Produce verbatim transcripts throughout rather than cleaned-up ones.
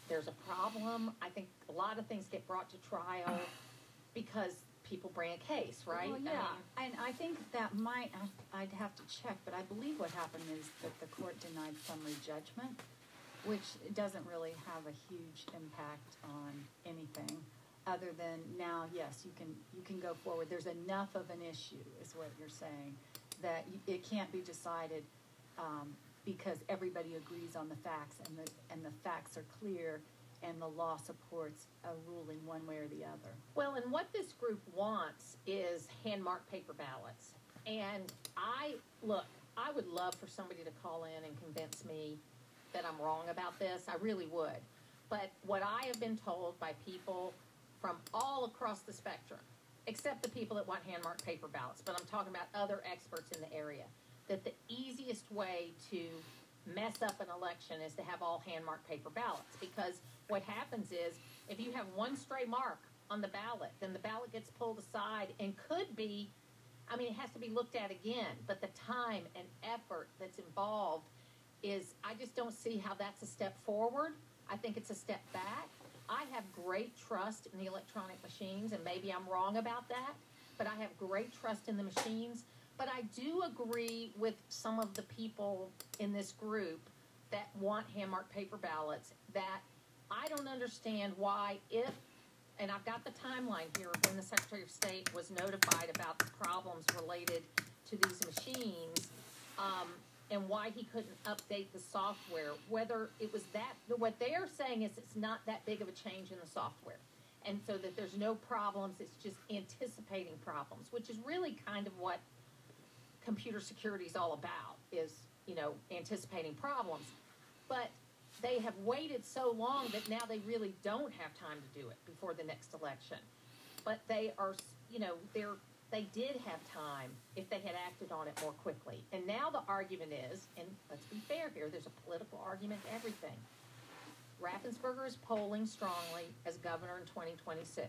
there's a problem. I think a lot of things get brought to trial because people bring a case, right? Well, yeah, I mean, and I think that might, I- I'd have to check, but I believe what happened is that the court denied summary judgment, which doesn't really have a huge impact on anything, other than now, yes, you can, you can go forward. There's enough of an issue, is what you're saying, that you, it can't be decided um, because everybody agrees on the facts, and the, and the facts are clear, and the law supports a ruling one way or the other. Well, and what this group wants is hand-marked paper ballots. And I, look, I would love for somebody to call in and convince me that I'm wrong about this. I really would. But what I have been told by people from all across the spectrum, except the people that want hand-marked paper ballots, but I'm talking about other experts in the area, that the easiest way to mess up an election is to have all hand-marked paper ballots, because what happens is if you have one stray mark on the ballot, then the ballot gets pulled aside and could be, I mean, it has to be looked at again, but the time and effort that's involved is, I just don't see how that's a step forward. I think it's a step back. I have great trust in the electronic machines, and maybe I'm wrong about that, but I have great trust in the machines. But I do agree with some of the people in this group that want hand-marked paper ballots, that I don't understand why, if, and I've got the timeline here of when the Secretary of State was notified about the problems related to these machines, um, and why he couldn't update the software, whether it was that, what they're saying is it's not that big of a change in the software. And so that there's no problems, it's just anticipating problems, which is really kind of what computer security is all about, is, you know, anticipating problems. But they have waited so long that now they really don't have time to do it before the next election. But they are, you know, they're, they did have time if they had acted on it more quickly. And now the argument is, and let's be fair here, there's a political argument to everything. Raffensperger is polling strongly as governor in twenty twenty-six,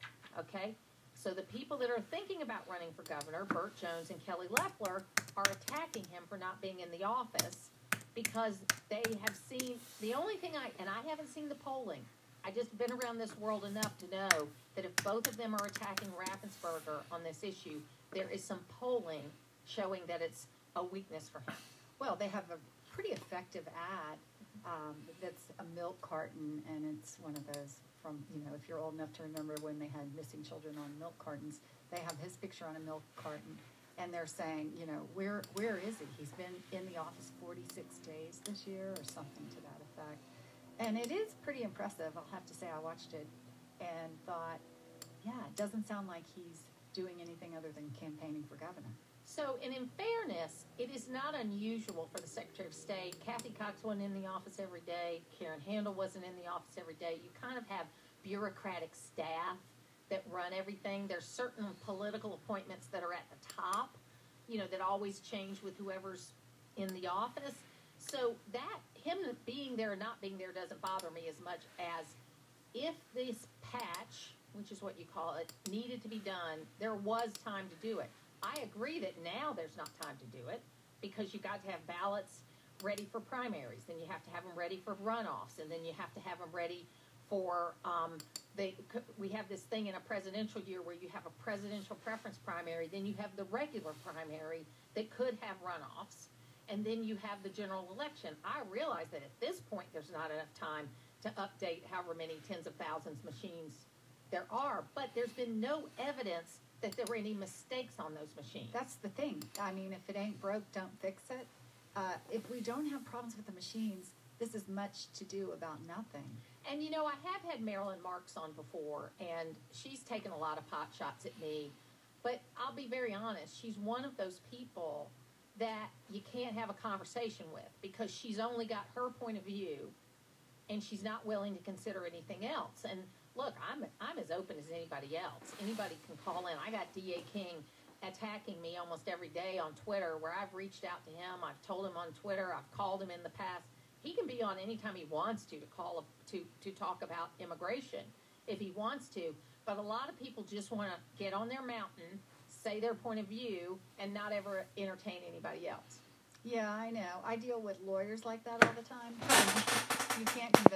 okay? So the people that are thinking about running for governor, Burt Jones and Kelly Loeffler, are attacking him for not being in the office because they have seen, the only thing I, and I haven't seen the polling, I just been around this world enough to know that if both of them are attacking Raffensperger on this issue, there is some polling showing that it's a weakness for him. Well, they have a pretty effective ad um, that's a milk carton, and it's one of those from, you know, if you're old enough to remember when they had missing children on milk cartons, they have his picture on a milk carton, and they're saying, you know, where where is he? He's been in the office forty-six days this year or something to that effect. And it is pretty impressive, I'll have to say. I watched it and thought, yeah, it doesn't sound like he's doing anything other than campaigning for governor. So, and in fairness, it is not unusual for the Secretary of State. Kathy Cox wasn't in the office every day. Karen Handel wasn't in the office every day. You kind of have bureaucratic staff that run everything. There's certain political appointments that are at the top, you know, that always change with whoever's in the office. So that, him being there or not being there doesn't bother me as much as if this patch, which is what you call it, needed to be done, there was time to do it. I agree that now there's not time to do it because you've got to have ballots ready for primaries, then you have to have them ready for runoffs, and then you have to have them ready for, um, they, we have this thing in a presidential year where you have a presidential preference primary, then you have the regular primary that could have runoffs, and then you have the general election. I realize that at this point there's not enough time to update however many tens of thousands machines there are, but there's been no evidence that there were any mistakes on those machines. That's the thing. I mean, if it ain't broke, don't fix it. Uh, if we don't have problems with the machines, this is much to do about nothing. And, you know, I have had Marilyn Marks on before, and she's taken a lot of pot shots at me. But I'll be very honest, she's one of those people that you can't have a conversation with because she's only got her point of view, and she's not willing to consider anything else. And look, I'm I'm as open as anybody else. Anybody can call in. I got D A King attacking me almost every day on Twitter, where I've reached out to him. I've told him on Twitter. I've called him in the past. He can be on anytime he wants to to call to to talk about immigration if he wants to. But a lot of people just want to get on their mountain, say their point of view, and not ever entertain anybody else. Yeah, I know. I deal with lawyers like that all the time. You can't convince them of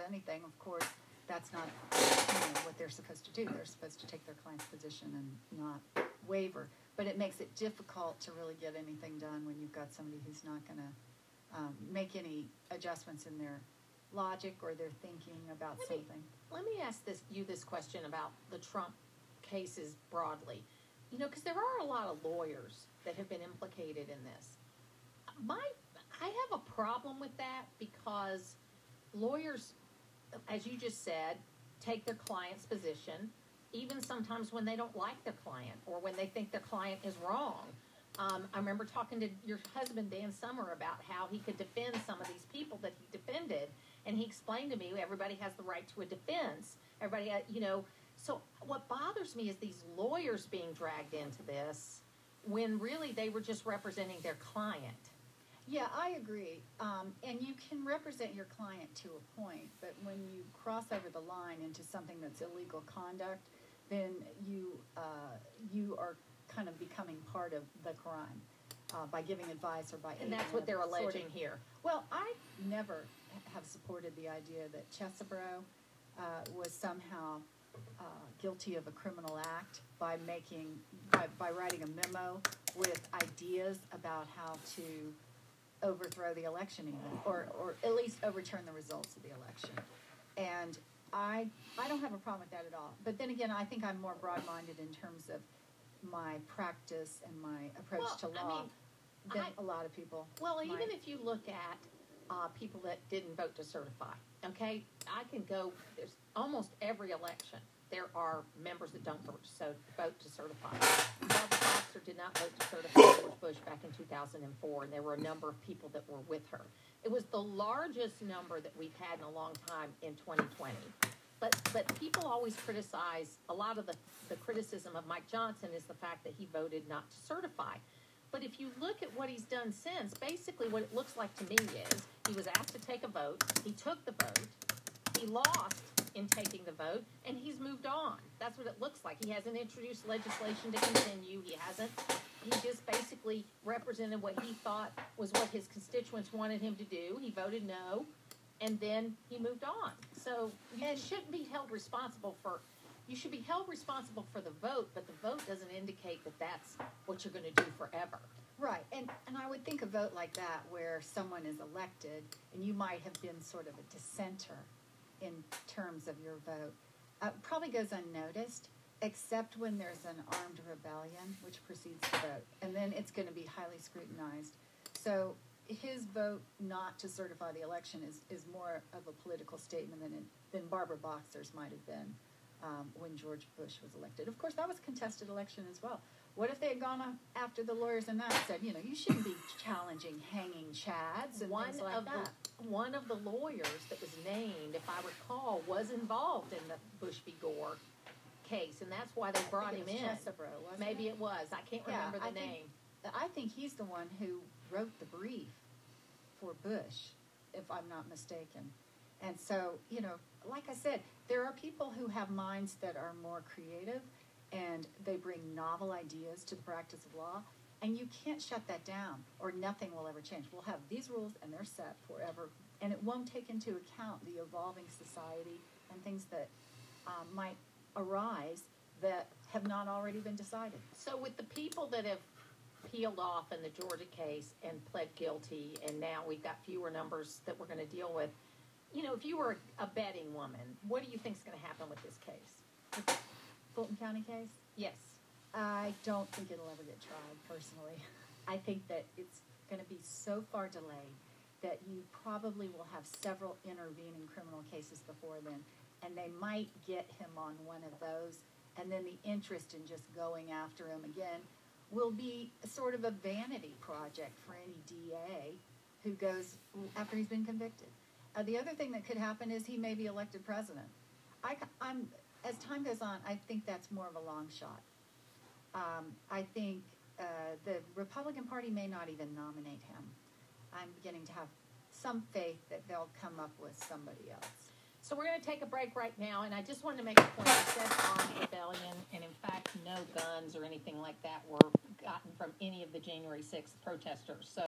anything, of course, that's not you know, what they're supposed to do. They're supposed to take their client's position and not waver. But it makes it difficult to really get anything done when you've got somebody who's not going to um, make any adjustments in their logic or their thinking about let me, something. Let me ask this you this question about the Trump cases broadly. You know, because there are a lot of lawyers that have been implicated in this. My, I have a problem with that because lawyers, as you just said, take their client's position, even sometimes when they don't like their client or when they think their client is wrong. Um, I remember talking to your husband, Dan Summer, about how he could defend some of these people that he defended, and he explained to me everybody has the right to a defense. Everybody, has, you know, so what bothers me is these lawyers being dragged into this when really they were just representing their client. Yeah, I agree. Um, and you can represent your client to a point, but when you cross over the line into something that's illegal conduct, then you uh, you are kind of becoming part of the crime uh, by giving advice or by and that's what they're alleging here. Well, I never have supported the idea that Chesebro uh, was somehow uh, guilty of a criminal act by making by, by writing a memo with ideas about how to overthrow the election even, or, or at least overturn the results of the election. And I I don't have a problem with that at all. But then again, I think I'm more broad-minded in terms of my practice and my approach well, to law I mean, than I, a lot of people. Well, might. even if you look at uh, people that didn't vote to certify, okay, I can go, there's almost every election, there are members that don't vote, so vote to certify. Barbara Boxer did not vote to certify George Bush back in two thousand four, and there were a number of people that were with her. It was the largest number that we've had in a long time in twenty twenty. But but people always criticize, a lot of the, the criticism of Mike Johnson is the fact that he voted not to certify. But if you look at what he's done since, basically what it looks like to me is he was asked to take a vote, he took the vote, he lost in taking the vote, and he's moved on. That's what it looks like. He hasn't introduced legislation to continue. He hasn't. He just basically represented what he thought was what his constituents wanted him to do. He voted no, and then he moved on. So you And- shouldn't be held responsible for, you should be held responsible for the vote, but the vote doesn't indicate that that's what you're going to do forever. Right, and, and I would think a vote like that where someone is elected and you might have been sort of a dissenter in terms of your vote, uh, probably goes unnoticed, except when there's an armed rebellion, which precedes the vote. And then it's going to be highly scrutinized. So his vote not to certify the election is, is more of a political statement than, it, than Barbara Boxer's might have been um, when George Bush was elected. Of course, that was a contested election as well. What if they had gone after the lawyers and that said, you know, you shouldn't be challenging hanging chads and One things like of that? the one of the lawyers that was named, if I recall, was involved in the Bush v. Gore case, and that's why they brought I him think in. it was Chesebro, wasn't Maybe it? it was. I can't Yeah, remember the I think- name. I think he's the one who wrote the brief for Bush, if I'm not mistaken. And so, you know, like I said, there are people who have minds that are more creative and they bring novel ideas to the practice of law, and you can't shut that down or nothing will ever change. We'll have these rules and they're set forever, and it won't take into account the evolving society and things that um, might arise that have not already been decided. So with the people that have peeled off in the Georgia case and pled guilty, and now we've got fewer numbers that we're going to deal with, you know, if you were a betting woman, what do you think is going to happen with this case? Fulton County case? Yes. I don't think it'll ever get tried, personally. I think that it's going to be so far delayed that you probably will have several intervening criminal cases before then, and they might get him on one of those, and then the interest in just going after him again will be sort of a vanity project for any D A who goes after he's been convicted. Uh, the other thing that could happen is he may be elected president. I, I'm, as time goes on, I think that's more of a long shot. Um, I think uh, the Republican Party may not even nominate him. I'm beginning to have some faith that they'll come up with somebody else. So we're going to take a break right now, and I just wanted to make a point. You said armed rebellion, and in fact, no guns or anything like that were gotten from any of the January sixth protesters. So